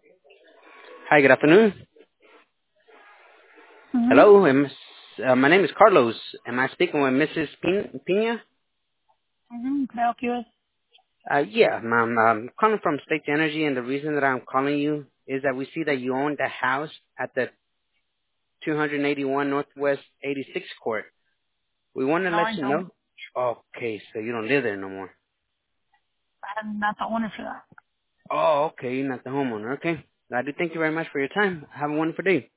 Hi, good afternoon. Mm-hmm. Hello, my name is Carlos. Am I speaking with Mrs. Pina? Mm-hmm. Can I help you with? Yeah, ma'am. I'm calling from State Energy, and the reason that I'm calling you is that we see that you own the house at the 281 Northwest 86th Court. We want to No, let I you don't. know. Okay, so you don't live there no more. I'm not the owner for that. Oh, okay, you're not the homeowner. Okay. I do thank you very much for your time. Have a wonderful day.